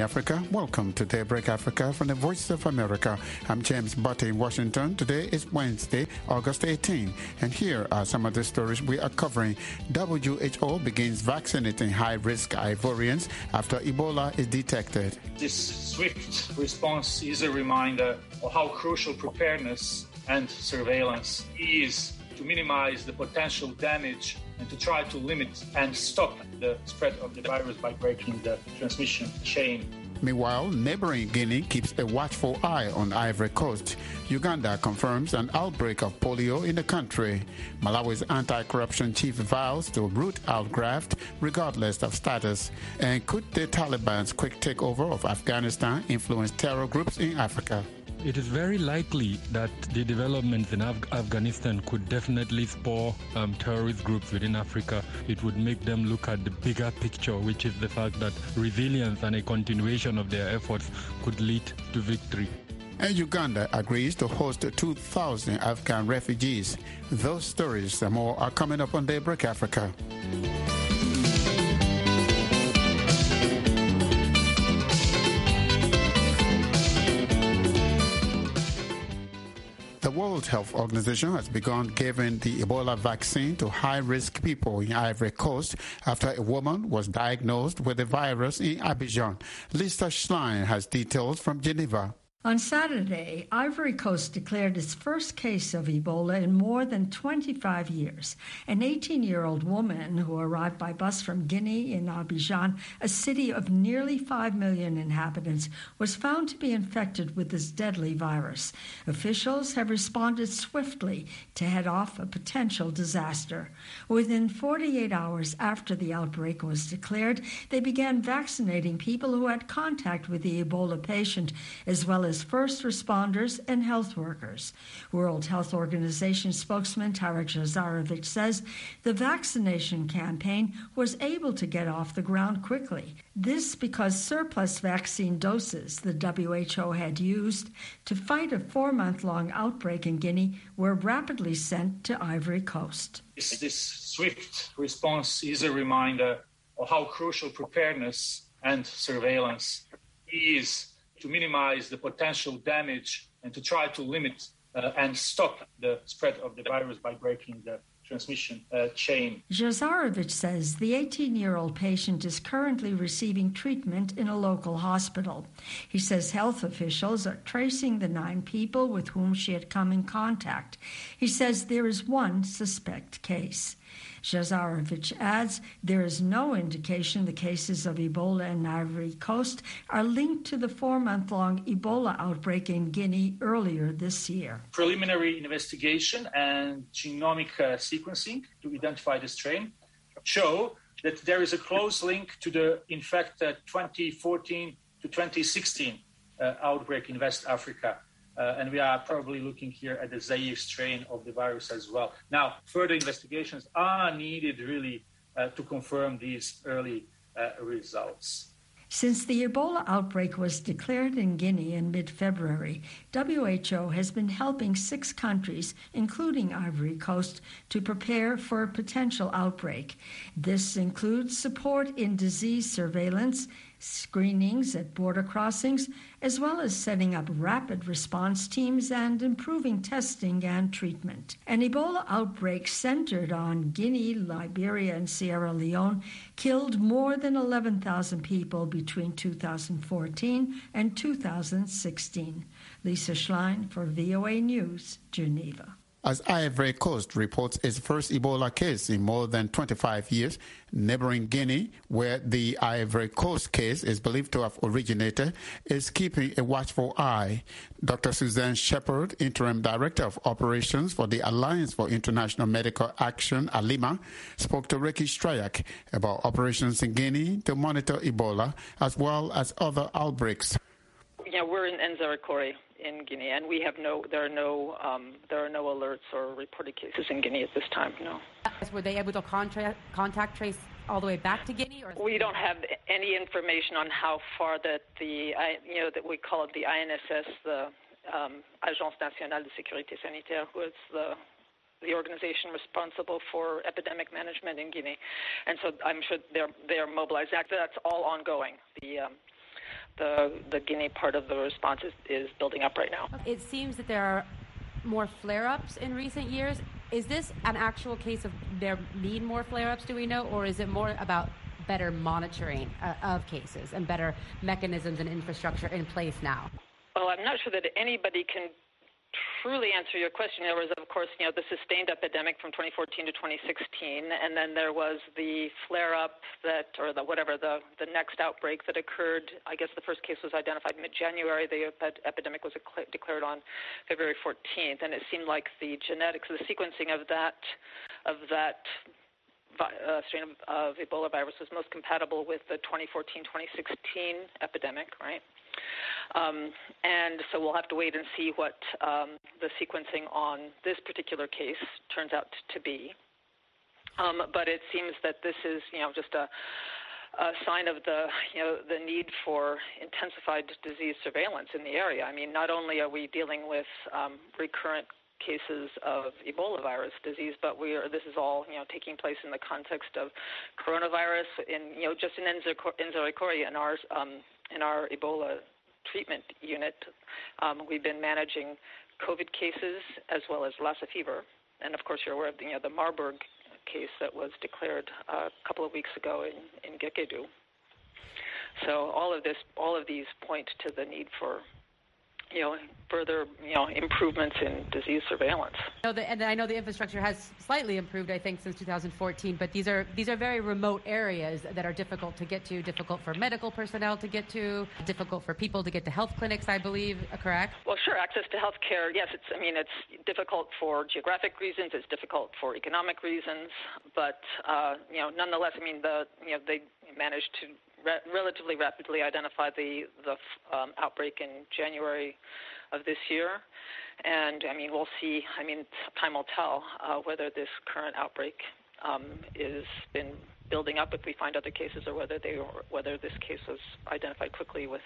Africa. Welcome to Daybreak Africa from the Voice of America. I'm James Butte in Washington. Today is Wednesday, August 18, and here are some of the stories we are covering. WHO begins vaccinating high-risk Ivorians after Ebola is detected. This swift response is a reminder of how crucial preparedness and surveillance is to minimize the potential damage and to try to limit and stop the spread of the virus by breaking the transmission chain. Meanwhile, neighboring Guinea keeps a watchful eye on Ivory Coast. Uganda confirms an outbreak of polio in the country. Malawi's anti-corruption chief vows to root out graft regardless of status. And could the Taliban's quick takeover of Afghanistan influence terror groups in Africa? It is very likely that the developments in Afghanistan could definitely spur terrorist groups within Africa. It would make them look at the bigger picture, which is the fact that resilience and a continuation of their efforts could lead to victory. And Uganda agrees to host 2,000 Afghan refugees. Those stories and more are coming up on Daybreak Africa. The World Health Organization has begun giving the Ebola vaccine to high-risk people in Ivory Coast after a woman was diagnosed with the virus in Abidjan. Lisa Schlein has details from Geneva. On Saturday, Ivory Coast declared its first case of Ebola in more than 25 years. An 18-year-old woman who arrived by bus from Guinea in Abidjan, a city of nearly 5 million inhabitants, was found to be infected with this deadly virus. Officials have responded swiftly to head off a potential disaster. Within 48 hours after the outbreak was declared, they began vaccinating people who had contact with the Ebola patient, as well as first responders and health workers. World Health Organization spokesman Tarek Jazarevic says the vaccination campaign was able to get off the ground quickly. This because surplus vaccine doses the WHO had used to fight a 4-month-long outbreak in Guinea were rapidly sent to Ivory Coast. This swift response is a reminder of how crucial preparedness and surveillance is to minimize the potential damage and to try to limit and stop the spread of the virus by breaking the transmission chain. Jazarevic says the 18-year-old patient is currently receiving treatment in a local hospital. He says health officials are tracing the 9 people with whom she had come in contact. He says there is one suspect case. Jazarevic adds there is no indication the cases of Ebola in Ivory Coast are linked to the 4-month-long Ebola outbreak in Guinea earlier this year. Preliminary investigation and genomic sequencing to identify the strain show that there is a close link to the, in fact, 2014 to 2016 outbreak in West Africa. And we are probably looking here at the Zaire strain of the virus as well. Now, further investigations are needed really to confirm these early results. Since the Ebola outbreak was declared in Guinea in mid-February, WHO has been helping 6 countries, including Ivory Coast, to prepare for a potential outbreak. This includes support in disease surveillance, screenings at border crossings, as well as setting up rapid response teams and improving testing and treatment. An Ebola outbreak centered on Guinea, Liberia, and Sierra Leone killed more than 11,000 people between 2014 and 2016. Lisa Schlein for VOA News, Geneva. As Ivory Coast reports its first Ebola case in more than 25 years, neighboring Guinea, where the Ivory Coast case is believed to have originated, is keeping a watchful eye. Dr. Suzanne Shepherd, Interim Director of Operations for the Alliance for International Medical Action, ALIMA, spoke to Ricky Strayak about operations in Guinea to monitor Ebola as well as other outbreaks. Yeah, we're in Nzarikore in Guinea, and there are no alerts or reported cases in Guinea at this time. No. Were they able to contact trace all the way back to Guinea? Or we don't have any information on how far that that we call it the INSS, the Agence Nationale de Sécurité Sanitaire, who is the organization responsible for epidemic management in Guinea, and so I'm sure they are mobilized. That's all ongoing. the Guinea part of the response is building up right now. It seems that there are more flare-ups in recent years. Is this an actual case of there need more flare-ups, do we know, or is it more about better monitoring of cases and better mechanisms and infrastructure in place now? Well, I'm not sure that anybody can truly answer your question. There was, of course, the sustained epidemic from 2014 to 2016, and then there was the flare-up the next outbreak that occurred. I guess the first case was identified mid-January. The epidemic was declared on February 14th, and it seemed like the genetics, the sequencing of that strain of Ebola virus was most compatible with the 2014-2016 epidemic, right? And so we'll have to wait and see what the sequencing on this particular case turns out to be. But it seems that this is, just a sign of the need for intensified disease surveillance in the area. I mean, not only are we dealing with recurrent cases of Ebola virus disease, but this is all taking place in the context of coronavirus. Just in Nzerikori, in our Ebola treatment unit, we've been managing COVID cases as well as Lassa fever, and of course you're aware of the Marburg case that was declared a couple of weeks ago in Gekedu. So all of these point to the need for further improvements in disease surveillance. And I know the infrastructure has slightly improved, I think, since 2014. But these are very remote areas that are difficult to get to, difficult for medical personnel to get to, difficult for people to get to health clinics, I believe. Correct? Well, sure. Access to health care. Yes, it's difficult for geographic reasons. It's difficult for economic reasons. But nonetheless, they managed to relatively rapidly identify the outbreak in January of this year, and we'll see. Time will tell whether this current outbreak is been building up if we find other cases, or whether this case was identified quickly with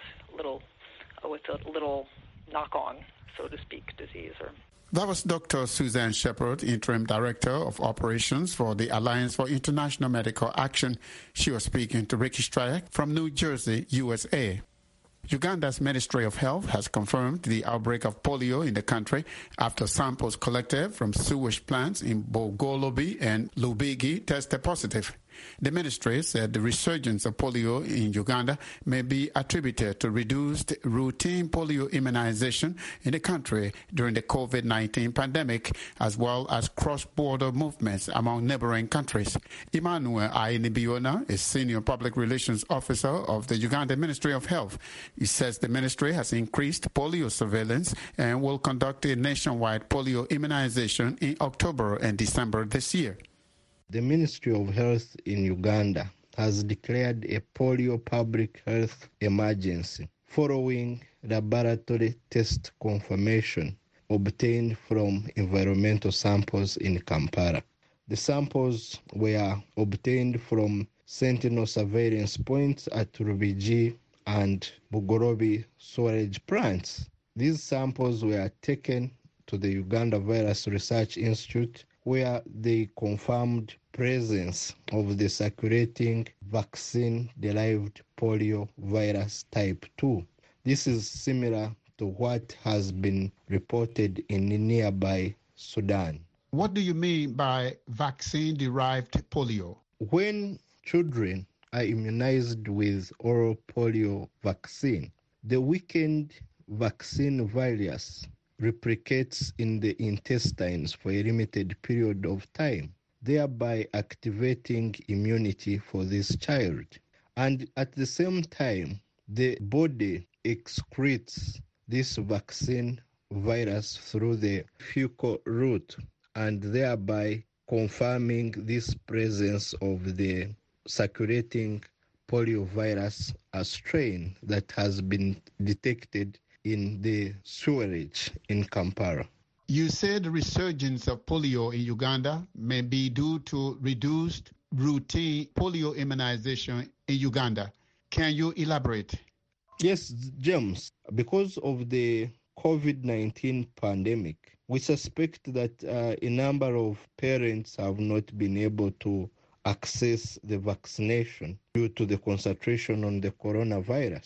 a little knock-on, so to speak, disease. That was Dr. Suzanne Shepherd, Interim Director of Operations for the Alliance for International Medical Action. She was speaking to Ricky Strayek from New Jersey, USA. Uganda's Ministry of Health has confirmed the outbreak of polio in the country after samples collected from sewage plants in Bogolobi and Lubigi tested positive. The ministry said the resurgence of polio in Uganda may be attributed to reduced routine polio immunization in the country during the COVID-19 pandemic, as well as cross-border movements among neighboring countries. Emmanuel Ainibiona is Senior Public Relations Officer of the Uganda Ministry of Health. He says the ministry has increased polio surveillance and will conduct a nationwide polio immunization in October and December this year. The Ministry of Health in Uganda has declared a polio public health emergency following laboratory test confirmation obtained from environmental samples in Kampala. The samples were obtained from sentinel surveillance points at Rubigi and Bugorobi storage plants. These samples were taken to the Uganda Virus Research Institute, where they confirmed presence of the circulating vaccine-derived polio virus type 2. This is similar to what has been reported in nearby Sudan. What do you mean by vaccine-derived polio? When children are immunized with oral polio vaccine, the weakened vaccine virus replicates in the intestines for a limited period of time, thereby activating immunity for this child. And at the same time, the body excretes this vaccine virus through the fecal route, and thereby confirming this presence of the circulating poliovirus strain that has been detected in the sewerage in Kampala. You said the resurgence of polio in Uganda may be due to reduced routine polio immunization in Uganda. Can you elaborate? Yes, James. Because of the COVID-19 pandemic, we suspect that a number of parents have not been able to access the vaccination due to the concentration on the coronavirus.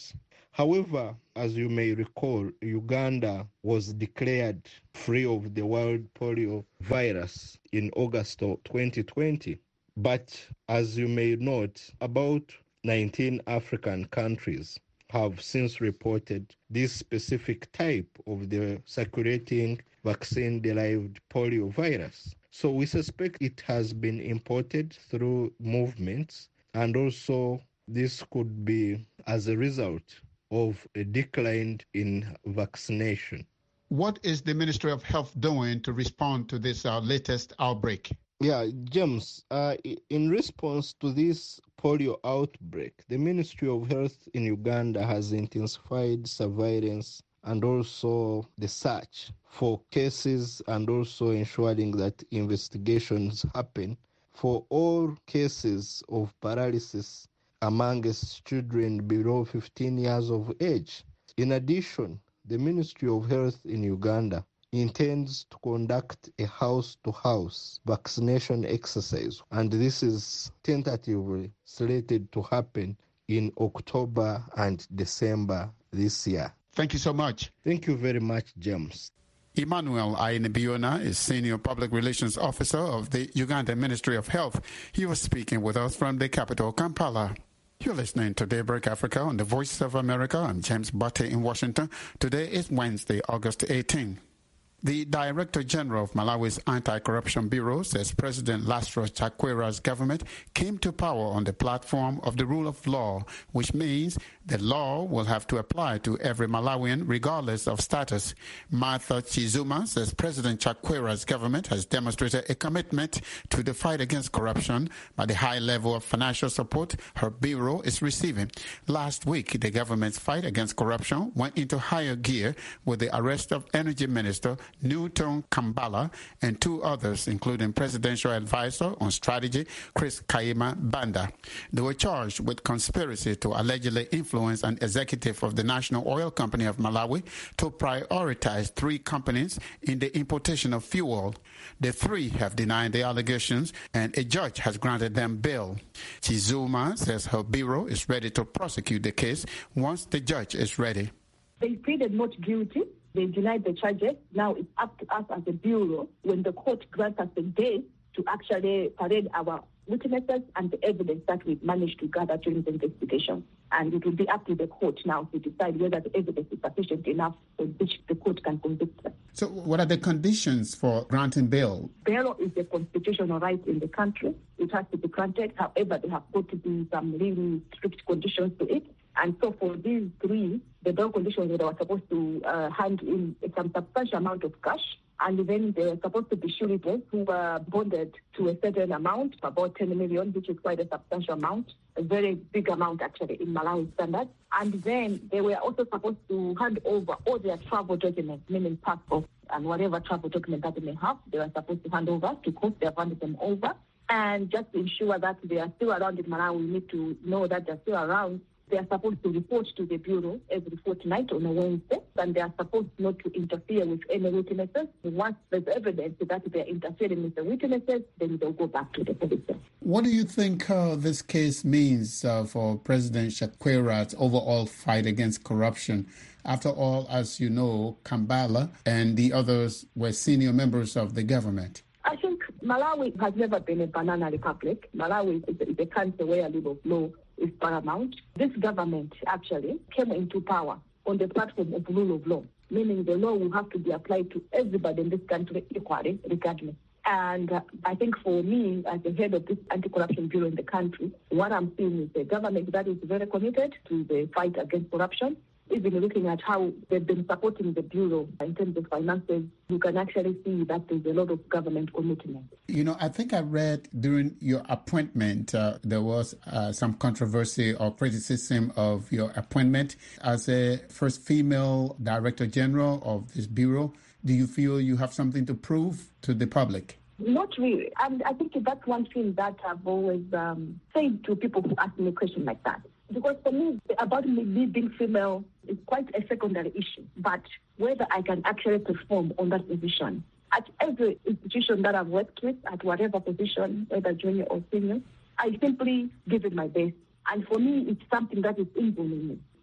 However, as you may recall, Uganda was declared free of the wild polio virus in August of 2020. But as you may note, about 19 African countries have since reported this specific type of the circulating vaccine-derived polio virus. So we suspect it has been imported through movements, and also this could be as a result of a decline in vaccination. What is the Ministry of Health doing to respond to this latest outbreak? Yeah, James, in response to this polio outbreak, the Ministry of Health in Uganda has intensified surveillance and also the search for cases, and also ensuring that investigations happen for all cases of paralysis amongst children below 15 years of age. In addition, the Ministry of Health in Uganda intends to conduct a house-to-house vaccination exercise, and this is tentatively slated to happen in October and December this year. Thank you so much. Thank you very much, James. Emmanuel Ainibiona is Senior Public Relations Officer of the Uganda Ministry of Health. He was speaking with us from the capital, Kampala. You're listening to Daybreak Africa on the Voice of America. I'm James Butte in Washington. Today is Wednesday, August 18. The Director General of Malawi's Anti-Corruption Bureau says President Lazarus Chakwera's government came to power on the platform of the rule of law, which means the law will have to apply to every Malawian regardless of status. Martha Chizuma says President Chakwera's government has demonstrated a commitment to the fight against corruption by the high level of financial support her bureau is receiving. Last week, the government's fight against corruption went into higher gear with the arrest of Energy Minister Newton Kambala and two others, including Presidential Advisor on Strategy Chris Kaima Banda. They were charged with conspiracy to allegedly influence an executive of the National Oil Company of Malawi to prioritize three companies in the importation of fuel. The three have denied the allegations, and a judge has granted them bail. Chizuma says her bureau is ready to prosecute the case once the judge is ready. They pleaded not guilty. They denied the charges. Now it's up to us as a bureau, when the court grants us a day, to actually parade our witnesses and the evidence that we've managed to gather during the investigation. And it will be up to the court now to decide whether the evidence is sufficient enough for which the court can convict us. So what are the conditions for granting bail? Bail is a constitutional right in the country. It has to be granted. However, there have got to be some really strict conditions to it. And so for these three, the bail conditions, they were supposed to hand in some substantial amount of cash, and then they were supposed to be sureties who were bonded to a certain amount, about 10 million, which is quite a substantial amount, a very big amount actually in Malawi standards. And then they were also supposed to hand over all their travel documents, meaning passports and whatever travel document that they may have, they were supposed to hand over to court. They have handed them over. And just to ensure that they are still around in Malawi, we need to know that they're still around. They are supposed to report to the Bureau every fortnight on a Wednesday, and they are supposed not to interfere with any witnesses. Once there's evidence that they are interfering with the witnesses, then they'll go back to the police. What do you think this case means for President Chakwera's overall fight against corruption? After all, as you know, Kambala and the others were senior members of the government. I think Malawi has never been a banana republic. Malawi is a country where rule of law is paramount. This government actually came into power on the platform of rule of law, meaning the law will have to be applied to everybody in this country equally, regardless. And I think for me, as the head of this anti-corruption bureau in the country, what I'm seeing is a government that is very committed to the fight against corruption. Even looking at how they've been supporting the Bureau in terms of finances, you can actually see that there's a lot of government commitment. You know, I think I read during your appointment, there was some controversy or criticism of your appointment as a first female Director General of this Bureau. Do you feel you have something to prove to the public? Not really. And I think that's one thing that I've always said to people who ask me a question like that. Because for me, about me being female is quite a secondary issue. But whether I can actually perform on that position, at every institution that I've worked with, at whatever position, whether junior or senior, I simply give it my best. And for me, it's something that is inborn in me. So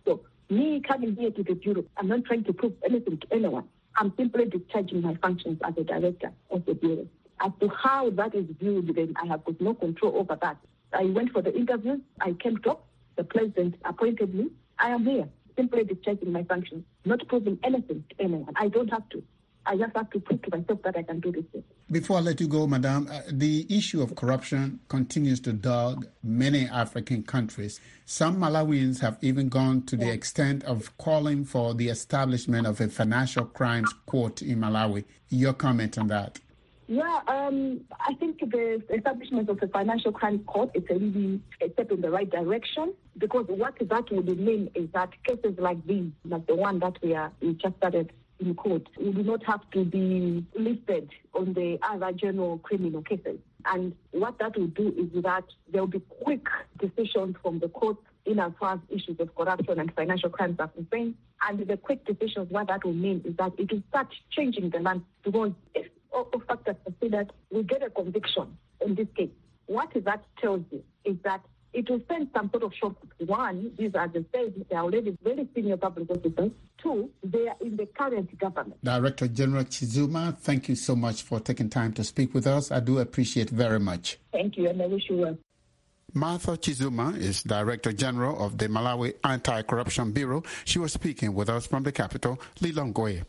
Me coming here to the Bureau, I'm not trying to prove anything to anyone. I'm simply discharging my functions as a director of the Bureau. As to how that is viewed, then I have got no control over that. I went for the interviews. I came top. The president appointed me. I am here, simply discharging my functions, not proving anything to anyone. I don't have to. I just have to prove to myself that I can do this thing. Before I let you go, Madam, the issue of corruption continues to dog many African countries. Some Malawians have even gone to the extent of calling for the establishment of a financial crimes court in Malawi. Your comment on that? Yeah, I think the establishment of a financial crime court is really a step in the right direction, because what that would mean is that cases like these, like the one that we just started in court, we do not have to be listed on the other general criminal cases. And what that will do is that there will be quick decisions from the court in as far as issues of corruption and financial crimes are concerned. And the quick decisions, what that will mean is that it will start changing the land, because if all factors considered, we get a conviction in this case. What that tells you is that it will send some sort of shock. One, these are the state, they are already very senior public officers. Two, they are in the current government. Director General Chizuma, thank you so much for taking time to speak with us. I do appreciate very much. Thank you, and I wish you well. Martha Chizuma is Director General of the Malawi Anti-Corruption Bureau. She was speaking with us from the capital, Lilongwe.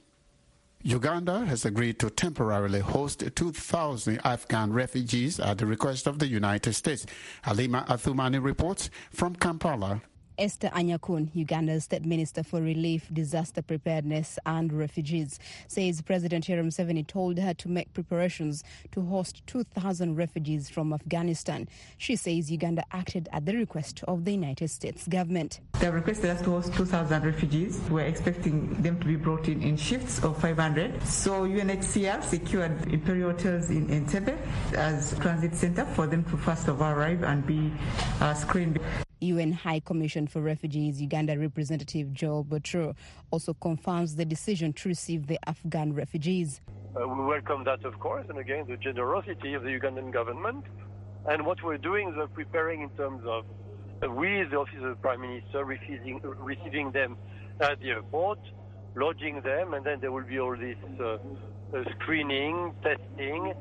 Uganda has agreed to temporarily host 2,000 Afghan refugees at the request of the United States. Halima Athumani reports from Kampala. Esther Anyakun, Uganda's State Minister for Relief, Disaster Preparedness and Refugees, says President Yoweri Museveni told her to make preparations to host 2,000 refugees from Afghanistan. She says Uganda acted at the request of the United States government. They have requested us to host 2,000 refugees. We're expecting them to be brought in shifts of 500. So UNHCR secured Imperial Hotels in Entebbe as transit center for them to first of all arrive and be screened. UN High Commission for Refugees Uganda representative Joel Botro also confirms the decision to receive the Afghan refugees. We welcome that, of course, and again, the generosity of the Ugandan government. And what we're doing is we're preparing in terms of, with the Office of the Prime Minister, receiving them at the airport, lodging them, and then there will be all this screening, testing,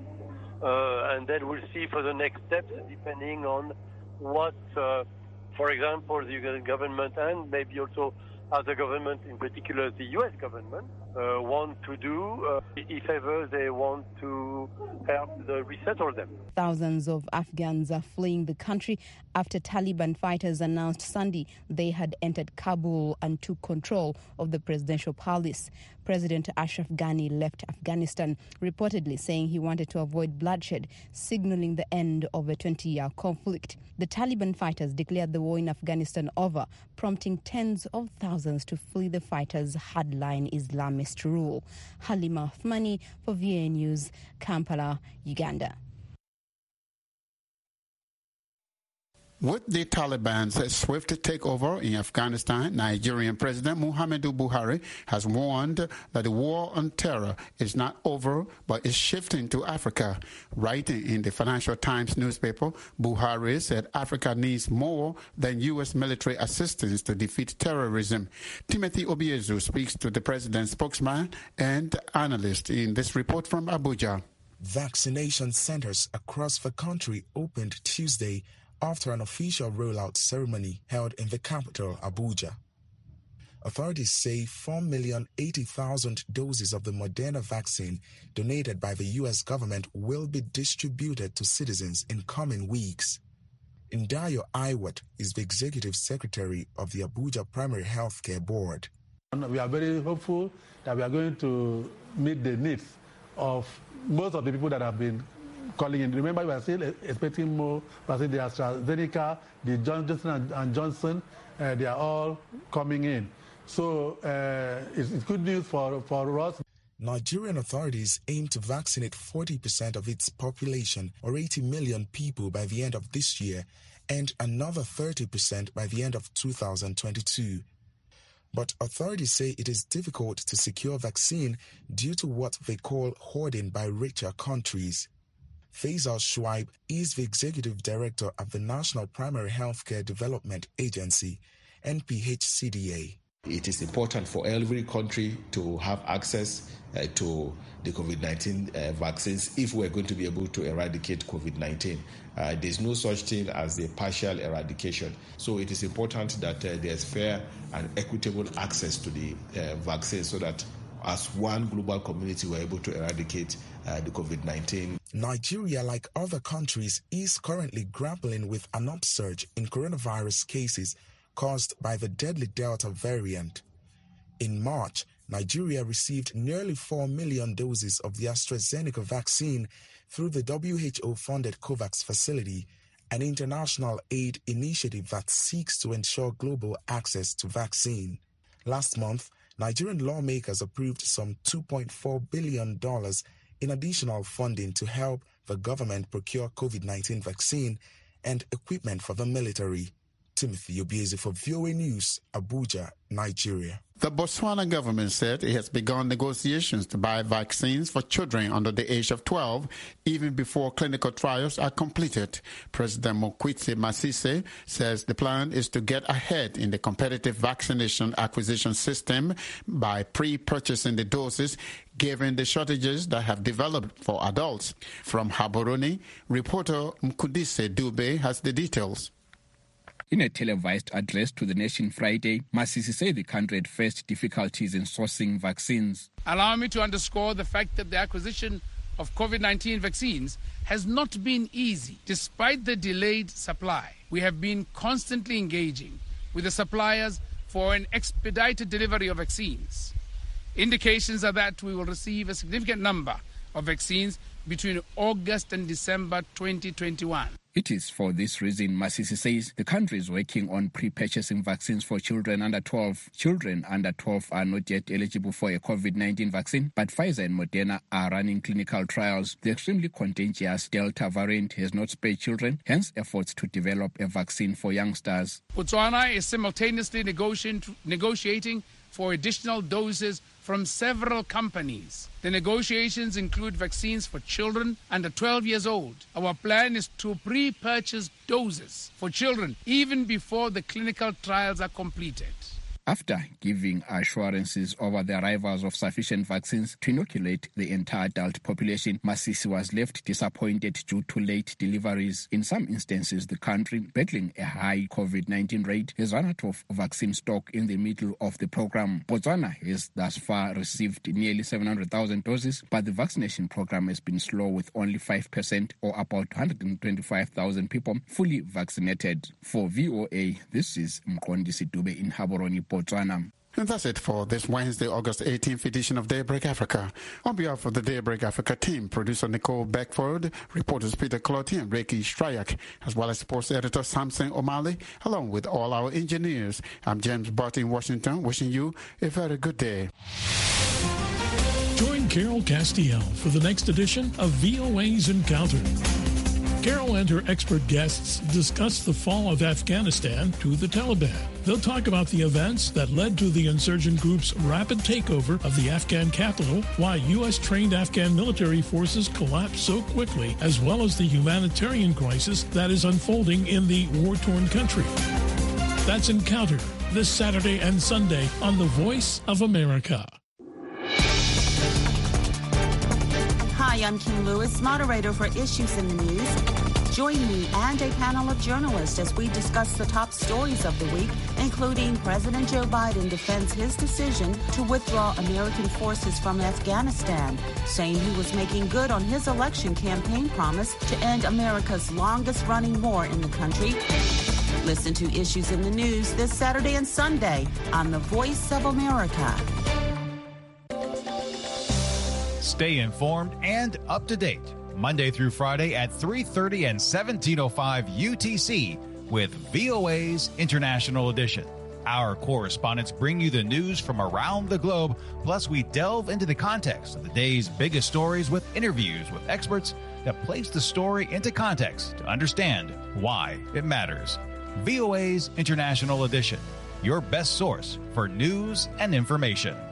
and then we'll see for the next steps depending on what for example, the Ugandan government and maybe also other government, in particular the U.S. government, want to do if ever they want to help resettle them. Thousands of Afghans are fleeing the country after Taliban fighters announced Sunday they had entered Kabul and took control of the presidential palace. President Ashraf Ghani left Afghanistan, reportedly saying he wanted to avoid bloodshed, signaling the end of a 20-year conflict. The Taliban fighters declared the war in Afghanistan over, prompting tens of thousands to flee the fighters' hardline Islamist rule. Halima Athumani for VOA News, Kampala, Uganda. With the Taliban's swift takeover in Afghanistan, Nigerian President Muhammadu Buhari has warned that the war on terror is not over, but is shifting to Africa. Writing in the Financial Times newspaper, Buhari said Africa needs more than U.S. military assistance to defeat terrorism. Timothy Obiezu speaks to the president's spokesman and analyst in this report from Abuja. Vaccination centers across the country opened Tuesday after an official rollout ceremony held in the capital, Abuja. Authorities say 4,080,000 doses of the Moderna vaccine donated by the U.S. government will be distributed to citizens in coming weeks. Ndayo Iwat is the executive secretary of the Abuja Primary Healthcare Board. We are very hopeful that we are going to meet the needs of most of the people that have been calling in. Remember, we are still expecting more vaccine. The AstraZeneca, the Johnson and Johnson, they are all coming in. So it's good news for us. Nigerian authorities aim to vaccinate 40% of its population, or 80 million people, by the end of this year, and another 30% by the end of 2022. But authorities say it is difficult to secure vaccine due to what they call hoarding by richer countries. Faisal Shuaib is the executive director of the National Primary Healthcare Development Agency, NPHCDA. It is important for every country to have access to the COVID-19 vaccines if we're going to be able to eradicate COVID-19. There's no such thing as a partial eradication. So it is important that there's fair and equitable access to the vaccine so that as one global community we're able to eradicate the COVID-19. Nigeria, like other countries, is currently grappling with an upsurge in coronavirus cases caused by the deadly Delta variant. In March, Nigeria received nearly 4 million doses of the AstraZeneca vaccine through the WHO-funded COVAX facility, an international aid initiative that seeks to ensure global access to vaccine. Last month, Nigerian lawmakers approved some $2.4 billion in additional funding to help the government procure COVID-19 vaccine and equipment for the military. Timothy Obieze for VOA News, Abuja, Nigeria. The Botswana government said it has begun negotiations to buy vaccines for children under the age of 12, even before clinical trials are completed. President Mokwitsi Masisi says the plan is to get ahead in the competitive vaccination acquisition system by pre-purchasing the doses, given the shortages that have developed for adults. From Haboroni, reporter Mkudise Dube has the details. In a televised address to the nation Friday, Masisi said the country had faced difficulties in sourcing vaccines. Allow me to underscore the fact that the acquisition of COVID-19 vaccines has not been easy. Despite the delayed supply, we have been constantly engaging with the suppliers for an expedited delivery of vaccines. Indications are that we will receive a significant number of vaccines between August and December 2021. It is for this reason, Masisi says, the country is working on pre-purchasing vaccines for children under 12. Children under 12 are not yet eligible for a COVID-19 vaccine, but Pfizer and Moderna are running clinical trials. The extremely contagious Delta variant has not spared children, hence efforts to develop a vaccine for youngsters. Botswana is simultaneously negotiating for additional doses from several companies. The negotiations include vaccines for children under 12 years old. Our plan is to pre-purchase doses for children even before the clinical trials are completed. After giving assurances over the arrivals of sufficient vaccines to inoculate the entire adult population, Masisi was left disappointed due to late deliveries. In some instances, the country, battling a high COVID-19 rate, has run out of vaccine stock in the middle of the program. Botswana has thus far received nearly 700,000 doses, but the vaccination program has been slow, with only 5% or about 125,000 people fully vaccinated. For VOA, this is Mkondisi Dube in Haboroni, Botswana. And that's it for this Wednesday, August 18th edition of Daybreak Africa. On behalf of the Daybreak Africa team, producer Nicole Beckford, reporters Peter Clotti and Reiki Stryak, as well as sports editor Samson O'Malley, along with all our engineers, I'm James Butt in Washington, wishing you a very good day. Join Carol Castiel for the next edition of VOA's Encounter. Carol and her expert guests discuss the fall of Afghanistan to the Taliban. They'll talk about the events that led to the insurgent group's rapid takeover of the Afghan capital, why U.S.-trained Afghan military forces collapsed so quickly, as well as the humanitarian crisis that is unfolding in the war-torn country. That's Encounter, this Saturday and Sunday on The Voice of America. Hi, I'm Kim Lewis, moderator for Issues in the News. Join me and a panel of journalists as we discuss the top stories of the week, including President Joe Biden defends his decision to withdraw American forces from Afghanistan, saying he was making good on his election campaign promise to end America's longest-running war in the country. Listen to Issues in the News this Saturday and Sunday on The Voice of America. Stay informed and up to date Monday through Friday at 3:30 and 17:05 UTC with VOA's International Edition. Our correspondents bring you the news from around the globe, plus we delve into the context of the day's biggest stories with interviews with experts that place the story into context to understand why it matters. VOA's International Edition, your best source for news and information.